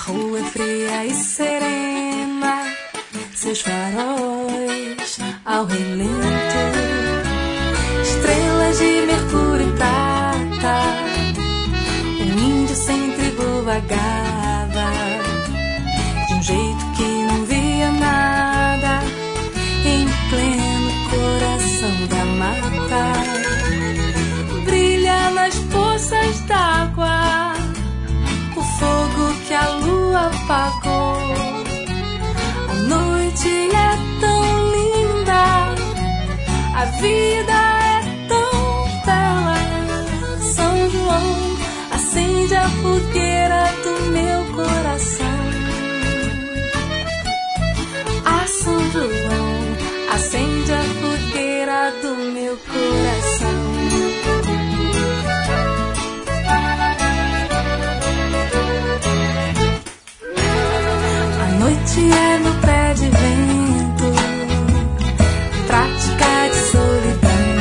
rua é fria e serena, seus faróis ao relento, estrelas de mercúrio e prata. Um índio sem tribo vagava de um jeito que não via nada, em pleno coração da mata. Brilha nas poças d'água o fogo que a lua apagou. A noite é tão linda, a vida é tão bela. São João, acende a fogueira do meu coração. Ah, São João, acende a fogueira do meu coração. A noite é no pé de vento, prática de solidão.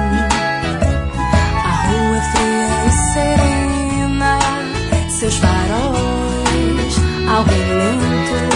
A rua é fria e serena, seus faróis ao relento,